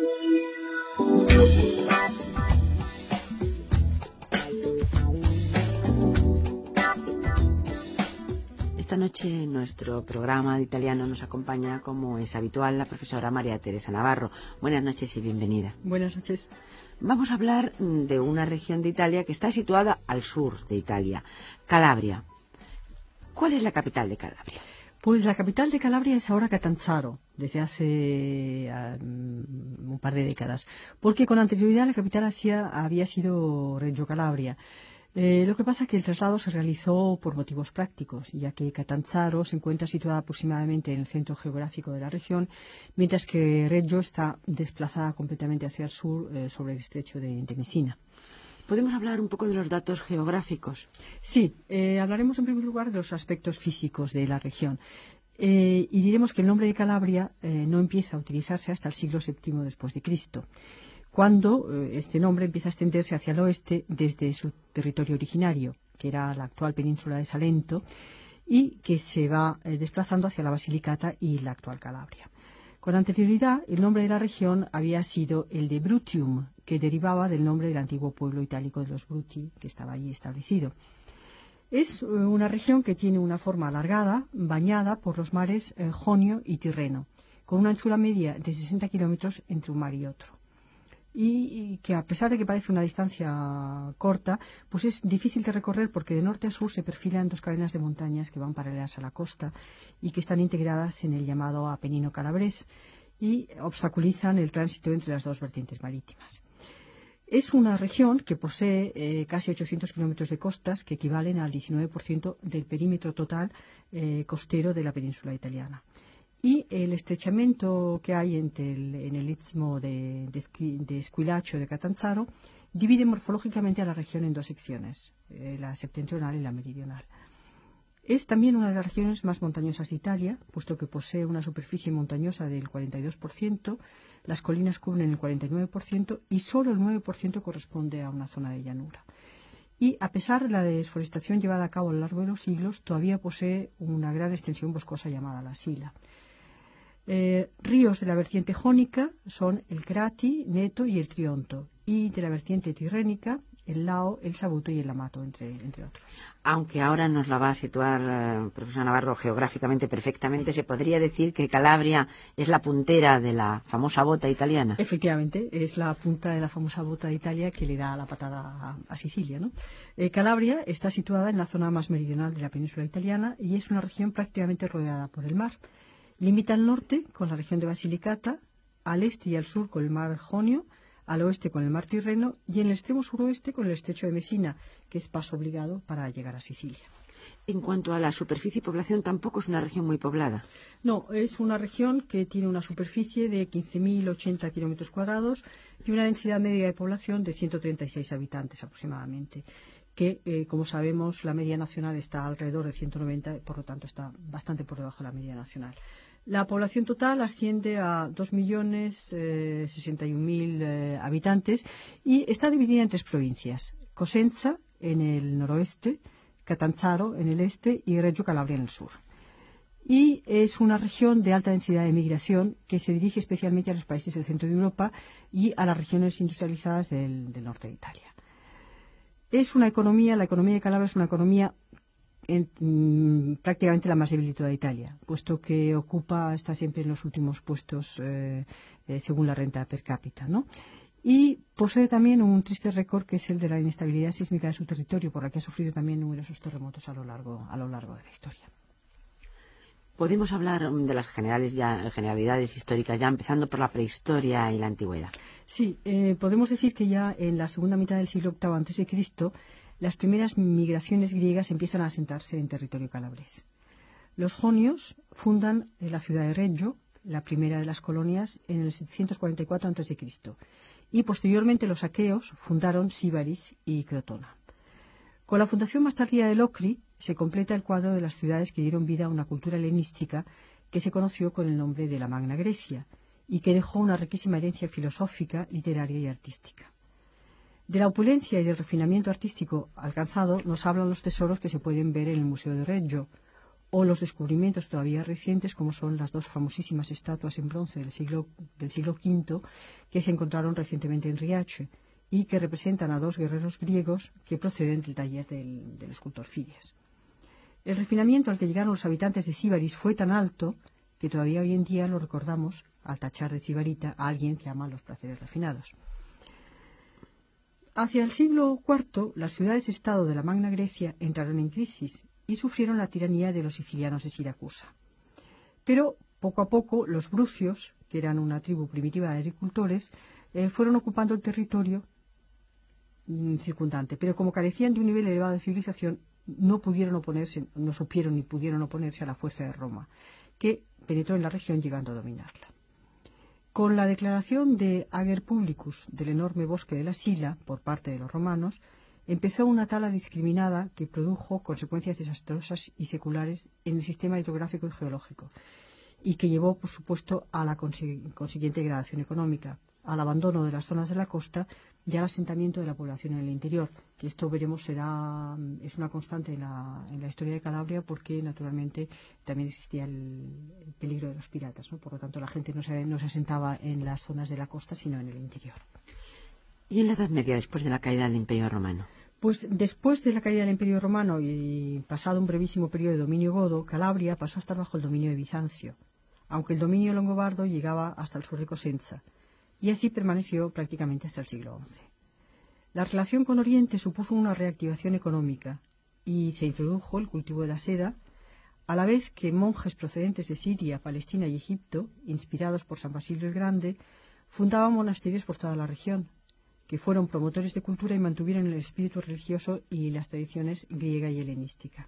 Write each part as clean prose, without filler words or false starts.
Esta noche en nuestro programa de italiano nos acompaña, como es habitual, la profesora María Teresa Navarro. Buenas noches y bienvenida. Buenas noches. Vamos a hablar de una región de Italia que está situada al sur de Italia, Calabria. ¿Cuál es la capital de Calabria? Pues la capital de Calabria es ahora Catanzaro, desde hace un par de décadas, porque con anterioridad la capital había sido Reggio Calabria. Lo que pasa es que el traslado se realizó por motivos prácticos, ya que Catanzaro se encuentra situada aproximadamente en el centro geográfico de la región, mientras que Reggio está desplazada completamente hacia el sur sobre el estrecho de Messina. ¿Podemos hablar un poco de los datos geográficos? Sí, hablaremos en primer lugar de los aspectos físicos de la región. Y diremos que el nombre de Calabria no empieza a utilizarse hasta el siglo VII después de Cristo, cuando este nombre empieza a extenderse hacia el oeste desde su territorio originario, que era la actual península de Salento, y que se va desplazando hacia la Basilicata y la actual Calabria. Con anterioridad, el nombre de la región había sido el de Bruttium, que derivaba del nombre del antiguo pueblo itálico de los Bruti, que estaba allí establecido. Es una región que tiene una forma alargada, bañada por los mares Jonio y Tirreno, con una anchura media de 60 kilómetros entre un mar y otro. Y que a pesar de que parece una distancia corta, pues es difícil de recorrer porque de norte a sur se perfilan dos cadenas de montañas que van paralelas a la costa y que están integradas en el llamado Apenino calabrés y obstaculizan el tránsito entre las dos vertientes marítimas. Es una región que posee casi 800 kilómetros de costas, que equivalen al 19% del perímetro total costero de la península italiana. Y el estrechamiento que hay en el istmo de Squillace de Catanzaro divide morfológicamente a la región en dos secciones, la septentrional y la meridional. Es también una de las regiones más montañosas de Italia, puesto que posee una superficie montañosa del 42%, las colinas cubren el 49% y solo el 9% corresponde a una zona de llanura. Y a pesar de la desforestación llevada a cabo a lo largo de los siglos, todavía posee una gran extensión boscosa llamada la Sila. Ríos de la vertiente jónica son el Crati, Neto y el Trionto, y de la vertiente tirrénica el Lao, el Sabuto y el Amato, entre otros. Aunque ahora nos la va a situar profesor Navarro geográficamente perfectamente, ¿se podría decir que Calabria es la puntera de la famosa bota italiana? Efectivamente, es la punta de la famosa bota de Italia que le da la patada a Sicilia, ¿no? Calabria está situada en la zona más meridional de la península italiana y es una región prácticamente rodeada por el mar. Limita al norte con la región de Basilicata, al este y al sur con el mar Jonio, al oeste con el mar Tirreno y en el extremo suroeste con el estrecho de Messina, que es paso obligado para llegar a Sicilia. En cuanto a la superficie y población, tampoco es una región muy poblada. No, es una región que tiene una superficie de 15.080 kilómetros cuadrados y una densidad media de población de 136 habitantes aproximadamente, que, como sabemos, la media nacional está alrededor de 190, por lo tanto está bastante por debajo de la media nacional. La población total asciende a 2.061.000 habitantes y está dividida en tres provincias: Cosenza en el noroeste, Catanzaro en el este y Reggio Calabria en el sur. Y es una región de alta densidad de migración que se dirige especialmente a los países del centro de Europa y a las regiones industrializadas del norte de Italia. La economía de Calabria es una economía prácticamente la más débil de toda Italia, puesto que está siempre en los últimos puestos según la renta per cápita, ¿no? Y posee también un triste récord, que es el de la inestabilidad sísmica de su territorio, por la que ha sufrido también numerosos terremotos a lo largo de la historia. Podemos hablar de las generalidades históricas, ya empezando por la prehistoria y la antigüedad. Sí, podemos decir que ya en la segunda mitad del siglo VIII a.C., las primeras migraciones griegas empiezan a asentarse en territorio calabrés. Los jonios fundan la ciudad de Reggio, la primera de las colonias, en el 744 a.C., y posteriormente los aqueos fundaron Síbaris y Crotona. Con la fundación más tardía de Locri se completa el cuadro de las ciudades que dieron vida a una cultura helenística que se conoció con el nombre de la Magna Grecia y que dejó una riquísima herencia filosófica, literaria y artística. De la opulencia y del refinamiento artístico alcanzado nos hablan los tesoros que se pueden ver en el Museo de Reggio, o los descubrimientos todavía recientes, como son las dos famosísimas estatuas en bronce del siglo V que se encontraron recientemente en Riace y que representan a dos guerreros griegos que proceden del taller del escultor Fidias. El refinamiento al que llegaron los habitantes de Síbaris fue tan alto que todavía hoy en día lo recordamos al tachar de sibarita a alguien que ama los placeres refinados. Hacia el siglo IV, las ciudades-estado de la Magna Grecia entraron en crisis y sufrieron la tiranía de los sicilianos de Siracusa. Pero, poco a poco, los brucios, que eran una tribu primitiva de agricultores, fueron ocupando el territorio circundante, pero como carecían de un nivel elevado de civilización, no supieron ni pudieron oponerse a la fuerza de Roma, que penetró en la región llegando a dominarla. Con la declaración de Ager Publicus del enorme bosque de la Sila por parte de los romanos, empezó una tala discriminada que produjo consecuencias desastrosas y seculares en el sistema hidrográfico y geológico, y que llevó, por supuesto, a la consiguiente degradación económica, al abandono de las zonas de la costa y al asentamiento de la población en el interior, que esto veremos es una constante en la historia de Calabria, porque naturalmente también existía el peligro de los piratas, ¿no? Por lo tanto la gente no se asentaba en las zonas de la costa, sino en el interior. ¿Y en la Edad Media, después de la caída del Imperio Romano? Pues después de la caída del Imperio Romano y pasado un brevísimo periodo de dominio godo, Calabria pasó a estar bajo el dominio de Bizancio, aunque el dominio longobardo llegaba hasta el sur de Cosenza, y así permaneció prácticamente hasta el siglo XI. La relación con Oriente supuso una reactivación económica y se introdujo el cultivo de la seda, a la vez que monjes procedentes de Siria, Palestina y Egipto, inspirados por San Basilio el Grande, fundaban monasterios por toda la región, que fueron promotores de cultura y mantuvieron el espíritu religioso y las tradiciones griega y helenística.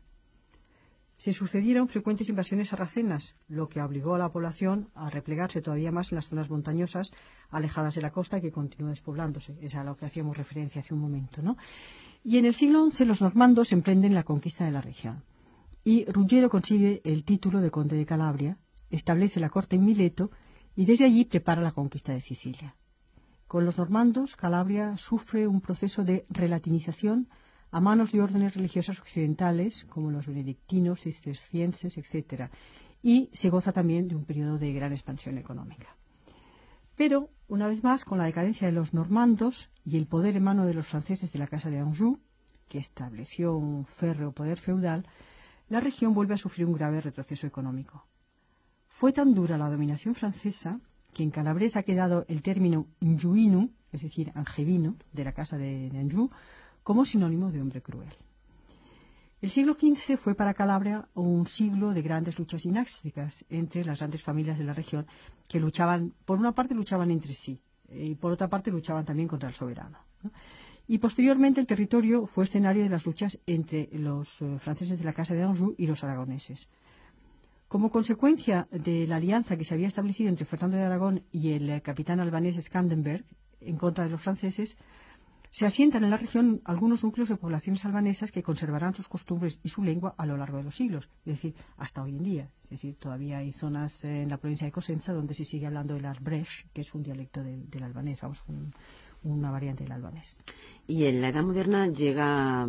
Se sucedieron frecuentes invasiones sarracenas, lo que obligó a la población a replegarse todavía más en las zonas montañosas alejadas de la costa, que continúa despoblándose. Es a lo que hacíamos referencia hace un momento, ¿no? Y en el siglo XI los normandos emprenden la conquista de la región. Y Ruggiero consigue el título de conde de Calabria, establece la corte en Mileto y desde allí prepara la conquista de Sicilia. Con los normandos, Calabria sufre un proceso de relatinización a manos de órdenes religiosas occidentales, como los benedictinos, cistercienses, etc., y se goza también de un periodo de gran expansión económica. Pero, una vez más, con la decadencia de los normandos y el poder en mano de los franceses de la Casa de Anjou, que estableció un férreo poder feudal, la región vuelve a sufrir un grave retroceso económico. Fue tan dura la dominación francesa que en calabrés ha quedado el término anjouino, es decir, angevino, de la Casa de Anjou, como sinónimo de hombre cruel. El siglo XV fue para Calabria un siglo de grandes luchas dinásticas entre las grandes familias de la región, que luchaban, por una parte luchaban entre sí, y por otra parte luchaban también contra el soberano, ¿no? Y posteriormente el territorio fue escenario de las luchas entre los franceses de la Casa de Anjou y los aragoneses. Como consecuencia de la alianza que se había establecido entre Fernando de Aragón y el capitán albanés Skanderbeg en contra de los franceses, se asientan en la región algunos núcleos de poblaciones albanesas que conservarán sus costumbres y su lengua a lo largo de los siglos, es decir, hasta hoy en día. Es decir, todavía hay zonas en la provincia de Cosenza donde se sigue hablando el Arbrecht, que es un dialecto del albanés, una variante del albanés. ¿Y en la Edad Moderna llega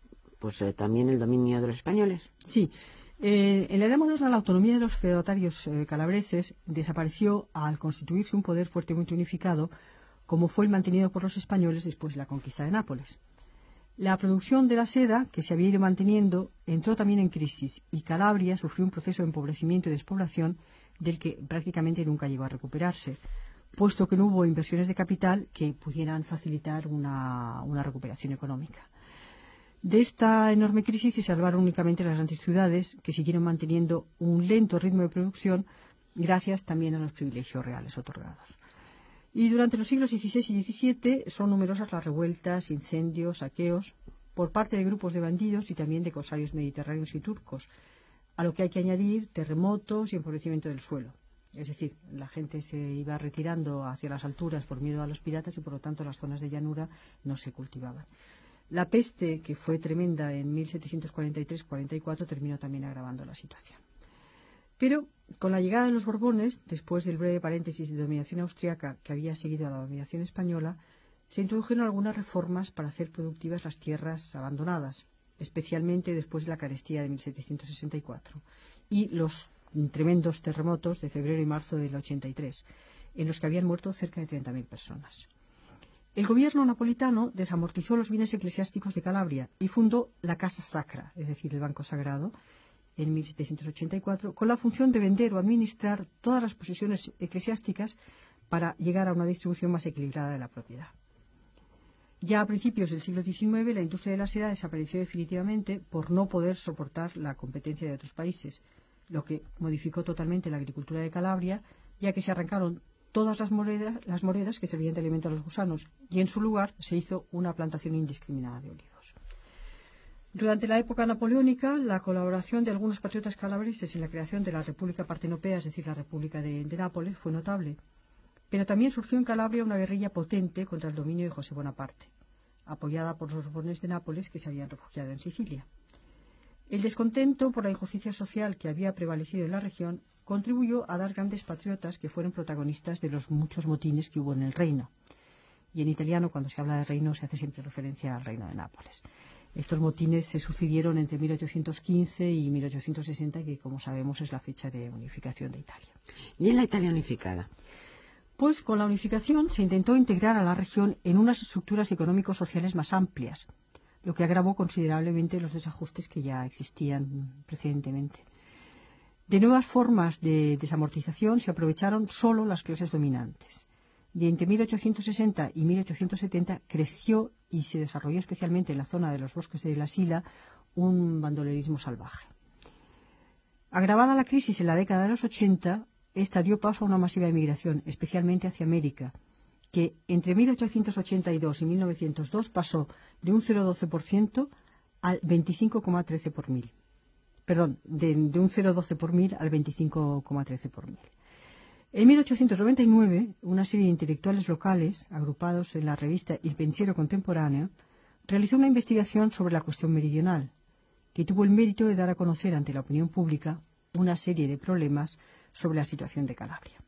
también el dominio de los españoles? Sí. En la Edad Moderna la autonomía de los feudatarios calabreses desapareció al constituirse un poder fuertemente unificado, como fue el mantenido por los españoles después de la conquista de Nápoles. La producción de la seda, que se había ido manteniendo, entró también en crisis y Calabria sufrió un proceso de empobrecimiento y despoblación del que prácticamente nunca llegó a recuperarse, puesto que no hubo inversiones de capital que pudieran facilitar una recuperación económica. De esta enorme crisis se salvaron únicamente las grandes ciudades, que siguieron manteniendo un lento ritmo de producción gracias también a los privilegios reales otorgados. Y durante los siglos XVI y XVII son numerosas las revueltas, incendios, saqueos por parte de grupos de bandidos y también de corsarios mediterráneos y turcos, a lo que hay que añadir terremotos y empobrecimiento del suelo. Es decir, la gente se iba retirando hacia las alturas por miedo a los piratas y por lo tanto las zonas de llanura no se cultivaban. La peste, que fue tremenda en 1743-44, terminó también agravando la situación. Pero con la llegada de los Borbones, después del breve paréntesis de dominación austriaca que había seguido a la dominación española, se introdujeron algunas reformas para hacer productivas las tierras abandonadas, especialmente después de la carestía de 1764 y los tremendos terremotos de febrero y marzo del 83, en los que habían muerto cerca de 30.000 personas. El gobierno napolitano desamortizó los bienes eclesiásticos de Calabria y fundó la Casa Sacra, es decir, el Banco Sagrado, en 1784, con la función de vender o administrar todas las posesiones eclesiásticas para llegar a una distribución más equilibrada de la propiedad. Ya a principios del siglo XIX, la industria de la seda desapareció definitivamente por no poder soportar la competencia de otros países, lo que modificó totalmente la agricultura de Calabria, ya que se arrancaron todas las moredas que servían de alimento a los gusanos, y en su lugar se hizo una plantación indiscriminada de olivos. Durante la época napoleónica, la colaboración de algunos patriotas calabreses en la creación de la República Partenopea, es decir, la República de Nápoles, fue notable. Pero también surgió en Calabria una guerrilla potente contra el dominio de José Bonaparte, apoyada por los Borbones de Nápoles que se habían refugiado en Sicilia. El descontento por la injusticia social que había prevalecido en la región contribuyó a dar grandes patriotas que fueron protagonistas de los muchos motines que hubo en el reino. Y en italiano, cuando se habla de reino, se hace siempre referencia al reino de Nápoles. Estos motines se sucedieron entre 1815 y 1860, que, como sabemos, es la fecha de unificación de Italia. ¿Y en la Italia unificada? Pues con la unificación se intentó integrar a la región en unas estructuras económico-sociales más amplias, lo que agravó considerablemente los desajustes que ya existían precedentemente. De nuevas formas de desamortización se aprovecharon solo las clases dominantes. Y entre 1860 y 1870 creció y se desarrolló especialmente en la zona de los bosques de la Sila un bandolerismo salvaje. Agravada la crisis en la década de los 80, esta dio paso a una masiva emigración, especialmente hacia América, que entre 1882 y 1902 pasó de un 0,12% al 25,13 por mil. Perdón, de un 0,12 por mil al 25,13 por mil. En 1899, una serie de intelectuales locales, agrupados en la revista Il Pensiero Contemporaneo, realizó una investigación sobre la cuestión meridional, que tuvo el mérito de dar a conocer ante la opinión pública una serie de problemas sobre la situación de Calabria.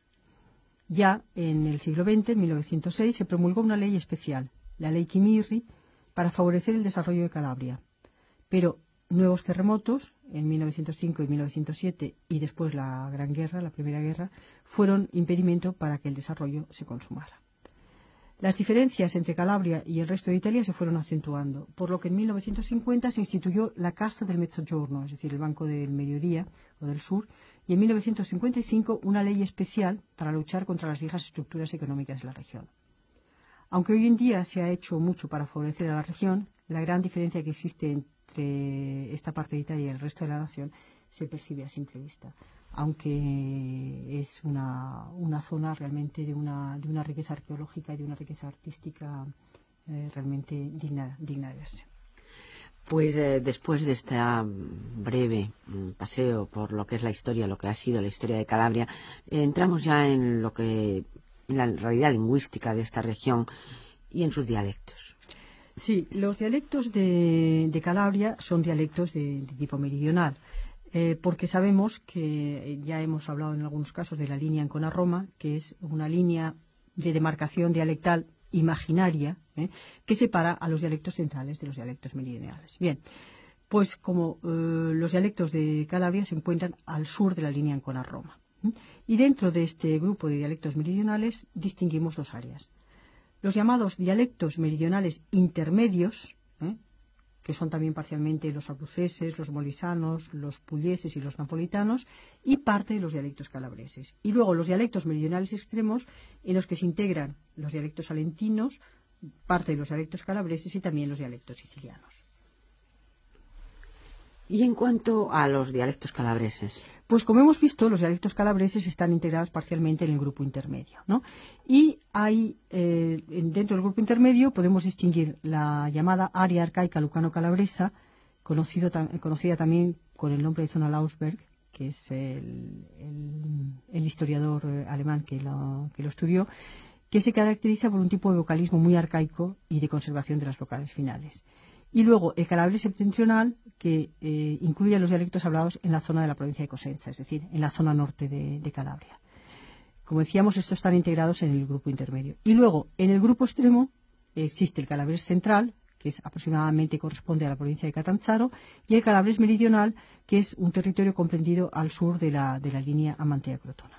Ya en el siglo XX, en 1906, se promulgó una ley especial, la Ley Chimirri, para favorecer el desarrollo de Calabria. Pero nuevos terremotos, en 1905 y 1907, y después la Gran Guerra, la Primera Guerra, fueron impedimento para que el desarrollo se consumara. Las diferencias entre Calabria y el resto de Italia se fueron acentuando, por lo que en 1950 se instituyó la Cassa del Mezzogiorno, es decir, el Banco del Mediodía o del Sur, y en 1955 una ley especial para luchar contra las viejas estructuras económicas de la región. Aunque hoy en día se ha hecho mucho para favorecer a la región, la gran diferencia que existe entre esta parte de Italia y el resto de la nación se percibe a simple vista, aunque es una zona realmente de una riqueza arqueológica y de una riqueza artística realmente digna de verse. Pues después de este breve paseo por lo que es la historia, lo que ha sido la historia de Calabria, entramos ya en la realidad lingüística de esta región y en sus dialectos. Sí, los dialectos de Calabria son dialectos de tipo meridional, porque sabemos que ya hemos hablado en algunos casos de la línea Ancona-Roma, que es una línea de demarcación dialectal imaginaria que separa a los dialectos centrales de los dialectos meridionales. Bien, pues como los dialectos de Calabria se encuentran al sur de la línea Ancona-Roma. Y dentro de este grupo de dialectos meridionales distinguimos dos áreas. Los llamados dialectos meridionales intermedios, que son también parcialmente los abruceses, los molisanos, los puglieses y los napolitanos, y parte de los dialectos calabreses. Y luego los dialectos meridionales extremos, en los que se integran los dialectos salentinos, parte de los dialectos calabreses y también los dialectos sicilianos. Y en cuanto a los dialectos calabreses, pues como hemos visto, los dialectos calabreses están integrados parcialmente en el grupo intermedio, ¿no? Y hay, dentro del grupo intermedio podemos distinguir la llamada área arcaica lucano-calabresa, conocida también con el nombre de zona Lausberg, que es el historiador alemán que lo estudió, que se caracteriza por un tipo de vocalismo muy arcaico y de conservación de las vocales finales. Y luego el calabrés septentrional, que incluye a los dialectos hablados en la zona de la provincia de Cosenza, es decir, en la zona norte de Calabria. Como decíamos, estos están integrados en el grupo intermedio. Y luego, en el grupo extremo, existe el calabrés central, que es aproximadamente corresponde a la provincia de Catanzaro, y el Calabrés meridional, que es un territorio comprendido al sur de la línea Amantea-Crotona.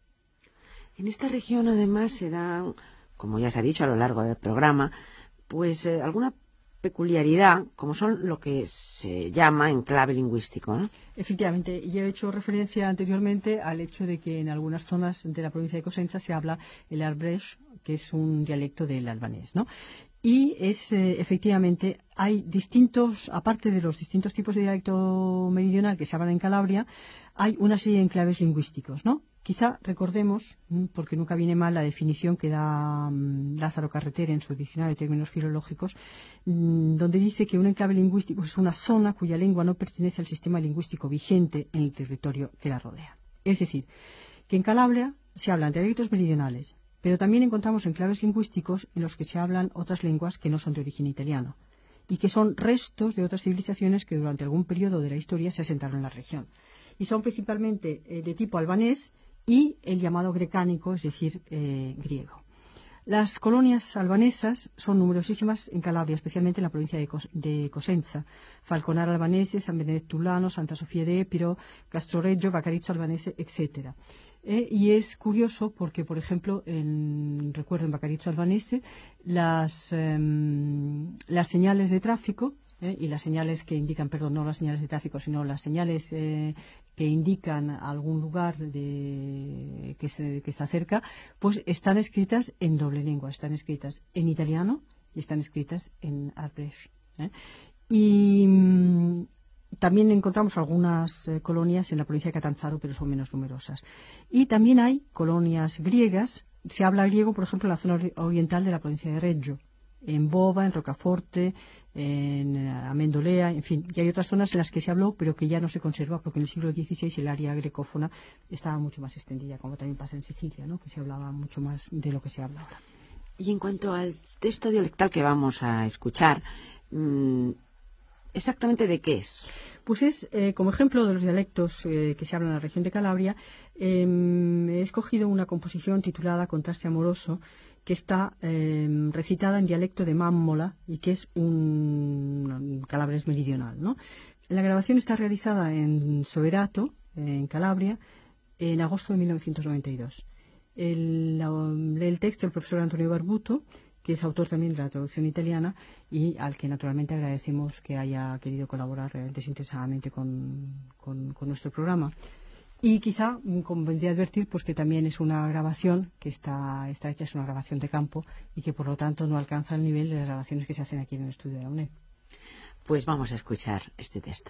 En esta región, además, se da, como ya se ha dicho a lo largo del programa, pues alguna peculiaridad, como son lo que se llama enclave lingüístico, ¿no? Efectivamente, ya he hecho referencia anteriormente al hecho de que en algunas zonas de la provincia de Cosenza se habla el Arbres, que es un dialecto del albanés, ¿no? Y es, efectivamente, hay distintos, aparte de los distintos tipos de dialecto meridional que se hablan en Calabria, hay una serie de enclaves lingüísticos, ¿no? Quizá recordemos, porque nunca viene mal, la definición que da Lázaro Carreter en su diccionario de términos filológicos, donde dice que un enclave lingüístico es una zona cuya lengua no pertenece al sistema lingüístico vigente en el territorio que la rodea. Es decir, que en Calabria se hablan dialectos meridionales, pero también encontramos enclaves lingüísticos en los que se hablan otras lenguas que no son de origen italiano y que son restos de otras civilizaciones que durante algún periodo de la historia se asentaron en la región. Y son principalmente de tipo albanés y el llamado grecánico, es decir, griego. Las colonias albanesas son numerosísimas en Calabria, especialmente en la provincia de Cosenza. Falconar albanese, San Benedetto Tulano, Santa Sofía de Epiro, Castroreggio, Vacarizzo albanese, etc. Y es curioso porque, por ejemplo, recuerdo en Vacarizzo albanese, las señales de tráfico y las señales que indican, perdón, no las señales de tráfico, sino las señales que indican algún lugar que está cerca, pues están escritas en doble lengua, están escritas en italiano y están escritas en arbres. Y también encontramos algunas colonias en la provincia de Catanzaro, pero son menos numerosas. Y también hay colonias griegas. Se habla griego, por ejemplo, en la zona oriental de la provincia de Reggio, en Bova, en Rocaforte, en Amendolea, en fin. Y hay otras zonas en las que se habló, pero que ya no se conserva, porque en el siglo XVI el área grecófona estaba mucho más extendida, como también pasa en Sicilia, ¿no? Que se hablaba mucho más de lo que se habla ahora. Y en cuanto al texto dialectal que vamos a escuchar, ¿exactamente de qué es? Pues es, como ejemplo de los dialectos que se hablan en la región de Calabria, he escogido una composición titulada Contraste amoroso, que está recitada en dialecto de Mámmola y que es un calabrés meridional, ¿no? La grabación está realizada en Soverato, en Calabria, en agosto de 1992. Lee el texto el profesor Antonio Barbuto, que es autor también de la traducción italiana y al que naturalmente agradecemos que haya querido colaborar desinteresadamente con nuestro programa. Y quizá convendría advertir pues que también es una grabación que está hecha, es una grabación de campo y que por lo tanto no alcanza el nivel de las grabaciones que se hacen aquí en el estudio de la UNED. Pues vamos a escuchar este texto.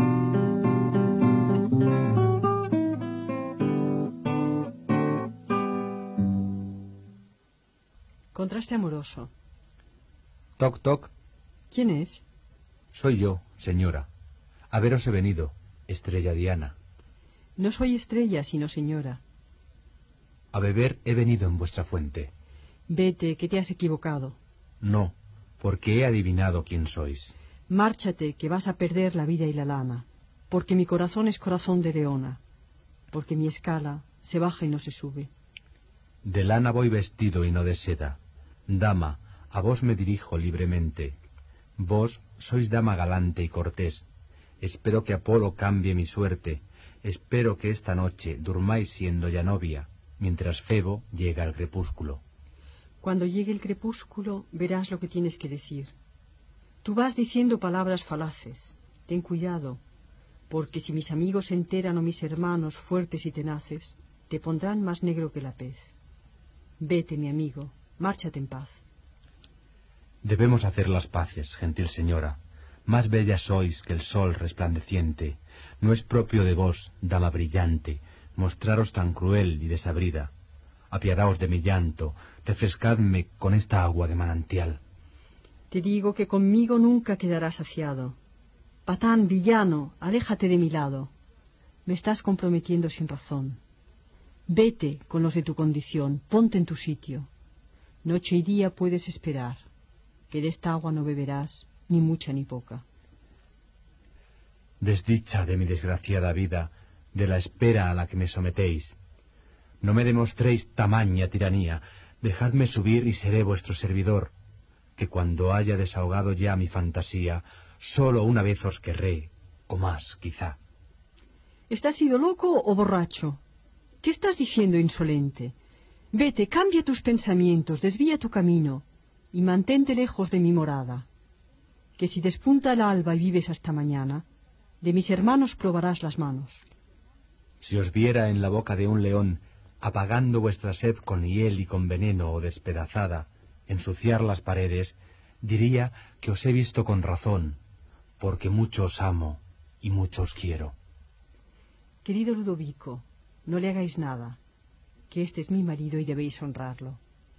Contraste amoroso. Toc, toc. ¿Quién es? Soy yo, señora. A veros he venido, Estrella Diana. No soy estrella, sino señora. A beber he venido en vuestra fuente. Vete, que te has equivocado. No, porque he adivinado quién sois. Márchate, que vas a perder la vida y la lana, porque mi corazón es corazón de leona, porque mi escala se baja y no se sube. De lana voy vestido y no de seda. Dama, a vos me dirijo libremente. Vos sois dama galante y cortés. Espero que Apolo cambie mi suerte. Espero que esta noche durmáis siendo ya novia, mientras Febo llega al crepúsculo. Cuando llegue el crepúsculo verás lo que tienes que decir. Tú vas diciendo palabras falaces. Ten cuidado, porque si mis amigos se enteran o mis hermanos fuertes y tenaces, te pondrán más negro que la pez. Vete, mi amigo, márchate en paz. Debemos hacer las paces, gentil señora. Más bella sois que el sol resplandeciente. No es propio de vos, dama brillante, mostraros tan cruel y desabrida. Apiadaos de mi llanto, refrescadme con esta agua de manantial. Te digo que conmigo nunca quedarás saciado. Patán, villano, aléjate de mi lado. Me estás comprometiendo sin razón. Vete con los de tu condición, ponte en tu sitio. Noche y día puedes esperar, que de esta agua no beberás, ni mucha ni poca. Desdicha de mi desgraciada vida, de la espera a la que me sometéis. No me demostréis tamaña tiranía, dejadme subir y seré vuestro servidor. que cuando haya desahogado ya mi fantasía, solo una vez os querré, o más, quizá. ¿Estás sido loco o borracho? ¿Qué estás diciendo, insolente? Vete, cambia tus pensamientos, desvía tu camino, y mantente lejos de mi morada. Que si despunta el alba y vives hasta mañana, de mis hermanos probarás las manos. Si os viera en la boca de un león, apagando vuestra sed con hiel y con veneno o despedazada, ensuciar las paredes, diría que os he visto con razón, porque mucho os amo y mucho os quiero. Querido Ludovico, no le hagáis nada, que este es mi marido y debéis honrarlo.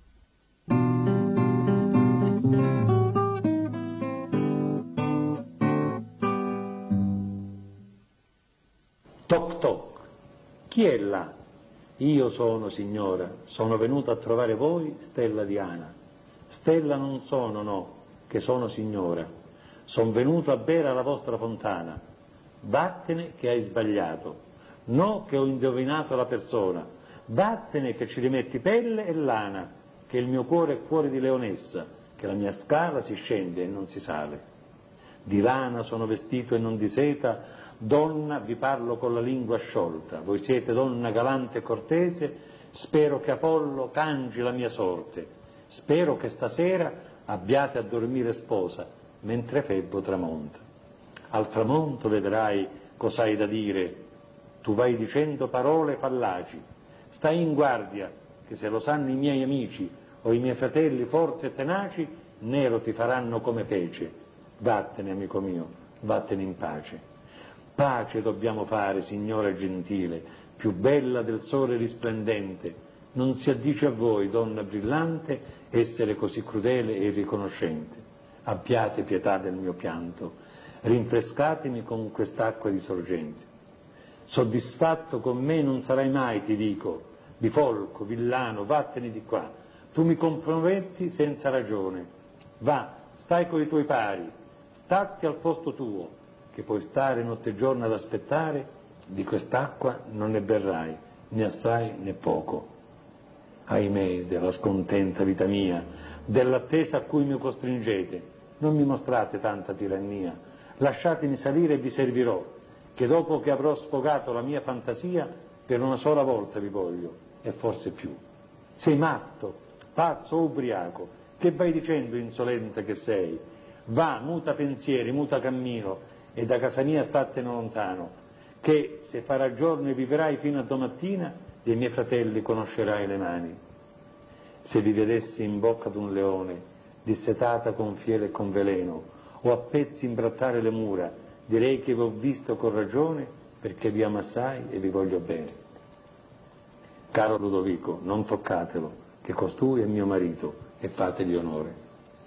Toc toc. Chi è là? Io sono, signora, sono venuto a trovare voi, Stella Diana. Stella non sono, no, che sono signora. Sono venuto a bere alla vostra fontana. Vattene che hai sbagliato. No che ho indovinato la persona. Vattene che ci rimetti pelle e lana, che il mio cuore è cuore di leonessa, che la mia scala si scende e non si sale. Di lana sono vestito e non di seta. Donna, vi parlo con la lingua sciolta, voi siete donna galante e cortese, spero che Apollo cangi la mia sorte, spero che stasera abbiate a dormire sposa, mentre Febbo tramonta. Al tramonto vedrai cos'hai da dire, tu vai dicendo parole fallaci, stai in guardia, che se lo sanno i miei amici o i miei fratelli forti e tenaci, nero ti faranno come pece. Vattene, amico mio, vattene in pace. Pace dobbiamo fare, signora gentile, più bella del sole risplendente. Non si addice a voi, donna brillante, essere così crudele e irriconoscente. Abbiate pietà del mio pianto, rinfrescatemi con quest'acqua di sorgente. Soddisfatto con me non sarai mai, ti dico, bifolco, villano, vattene di qua. Tu mi comprometti senza ragione. Va, stai coi tuoi pari, statti al posto tuo, che puoi stare notte e giorno ad aspettare, di quest'acqua non ne berrai, né assai né poco. Ahimè, della scontenta vita mia, dell'attesa a cui mi costringete, non mi mostrate tanta tirannia, lasciatemi salire e vi servirò, che dopo che avrò sfogato la mia fantasia, per una sola volta vi voglio, e forse più. Sei matto, pazzo o ubriaco, che vai dicendo, insolente che sei? Va, muta pensieri, muta cammino, e da casa mia statene lontano, che se farà giorno e vivrai fino a domattina, dei miei fratelli conoscerai le mani. Se vi vedessi in bocca d'un leone, dissetata con fiele e con veleno, o a pezzi imbrattare le mura, direi che vi ho visto con ragione, perché vi amo assai e vi voglio bene. Caro Ludovico, non toccatelo, che costui è mio marito, e fategli onore.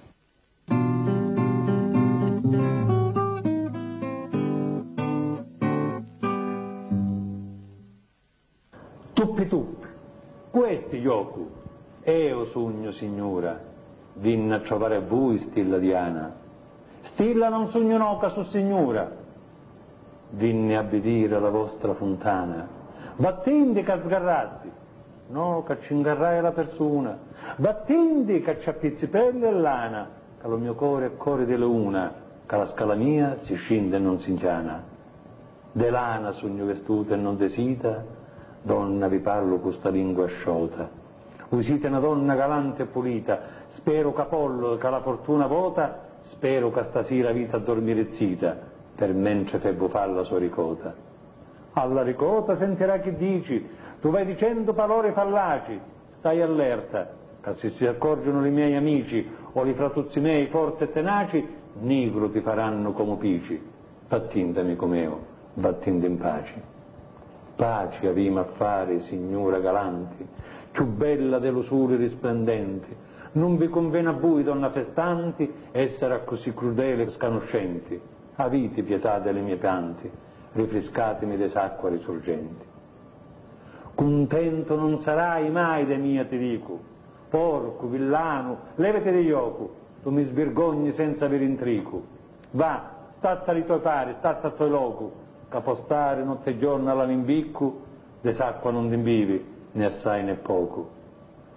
Tuppi tuppi, questi giocu, io sogno signora, vinna a trovare a voi Stilla Diana. Stilla non sogno no, che so signora, vinne a vedere la vostra fontana. Battindi che sgarratti, no che ci ingarrai la persona, battindi che ci appizzi pelle e lana, che lo mio cuore è cuore di leuna, che la scala mia si scinde e non si inchiana. De lana sogno vestuta e non desita, donna vi parlo con sta lingua sciolta. Voi siete una donna galante e pulita, spero che Apollo, che la fortuna vota, spero che stasera vita a dormire zita, per mentre Febbo fa la sua ricota. Alla ricota sentirà che dici, tu vai dicendo parole fallaci, stai allerta, che se si accorgono i miei amici o i fratuzzi miei forti e tenaci, nigro ti faranno come pici. Battinde, amico mio, battinde in pace. Pace avimo a fare, signora galanti, più bella dell'usure risplendenti. Non vi conviene a voi, donna festanti, essere così crudele e scanoscenti. Avite pietà delle mie pianti, rifrescatemi d'esacqua risorgenti. Contento non sarai mai de mia, ti dico. Porco, villano, levati degli ocu, tu mi svergogni senza avere intrico. Va, statta ai tuoi pari, statta a tuoi locu, capostare notte e giorno alla limbiccu, d'esacqua non t'imbivi, né assai né poco.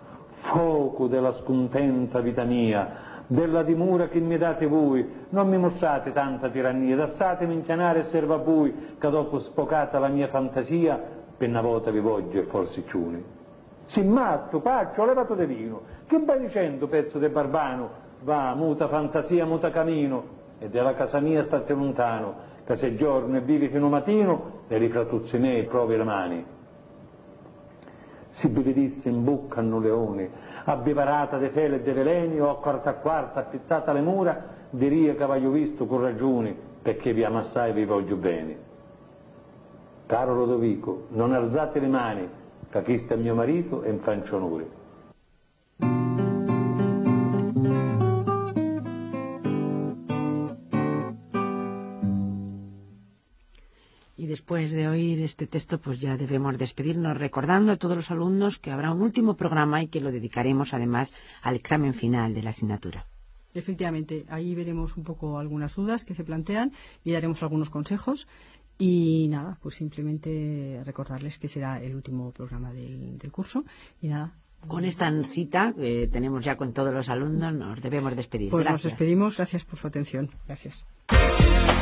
fuoco della scontenta vita mia, della dimora che mi date voi, non mi mostrate tanta tirannia, lasciatemi inchianare e serva a voi, che dopo sfocata la mia fantasia, per una volta vi voglio e forsicciuni. Sì, matto, paccio, ho levato de vino, che vai dicendo, pezzo de barbano, va, muta fantasia, muta camino, e della casa mia state lontano, che se giorno e vivi fino mattino, e rifratuzzi me e provi le mani. Si vedesse in bocca hanno leoni, abbevarata de fele e de veleni, o a quarta appizzata le mura, diria che vaglio visto con ragioni, perché vi amo assai e vi voglio bene. Caro Lodovico, non alzate le mani, che questo è mio marito e mi faccio onore. Y después de oír este texto, pues ya debemos despedirnos, recordando a todos los alumnos que habrá un último programa y que lo dedicaremos además al examen final de la asignatura. Efectivamente, ahí veremos un poco algunas dudas que se plantean y daremos algunos consejos. Y nada, pues simplemente recordarles que será el último programa del curso. Y nada. Con esta cita que tenemos ya con todos los alumnos, nos debemos despedir. Pues gracias. Nos despedimos. Gracias por su atención. Gracias.